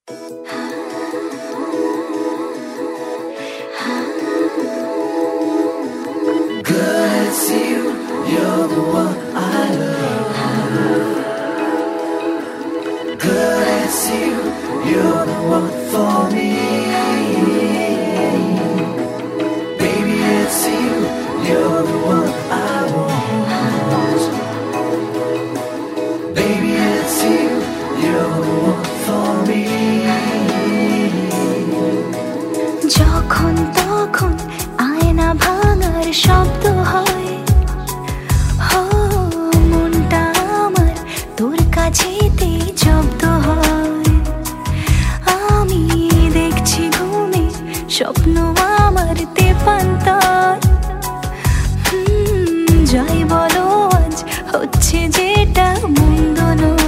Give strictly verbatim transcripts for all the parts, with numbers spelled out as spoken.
Good as you, you're the one I love. Good as you, you're the one for me. Baby, it's you, you're the one I want. Baby, it's you, you're the one for me. যখন তখন আয়না ভাঙার শব্দ হয়, হো মনটা আমার তোর কাছেতে জব্দ হয়। আমি দেখছি ঘুমে স্বপ্ন আমার তেপান্তর। হুম, যাই বলো আজ হচ্ছে যেটা মন্দ নয়।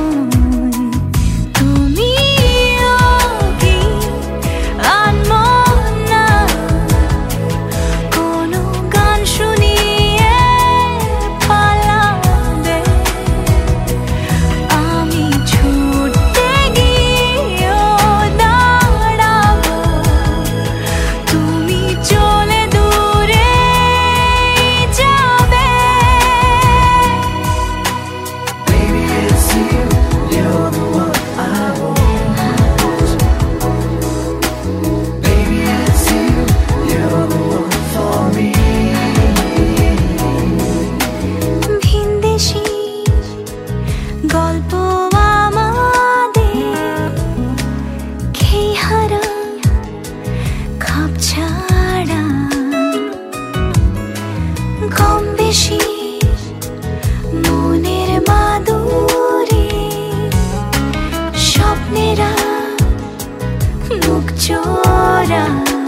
গল্প আমাদের খেই হারা খাপ ছাড়া, কম বেশি মনের মাদুরে স্বপ্নেরা মুখ চোরা।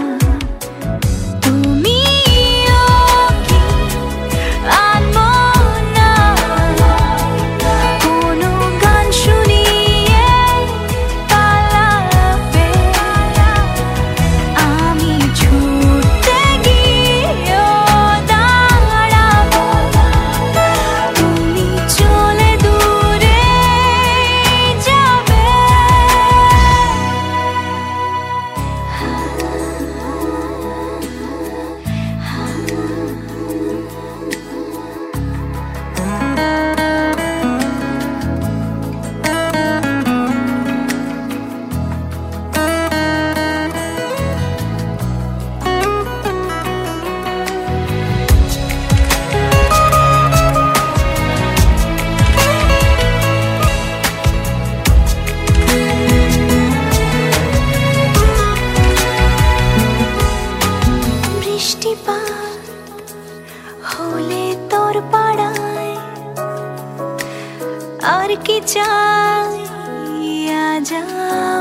হলে তোর পাড়ায় আর কি চাই আজ।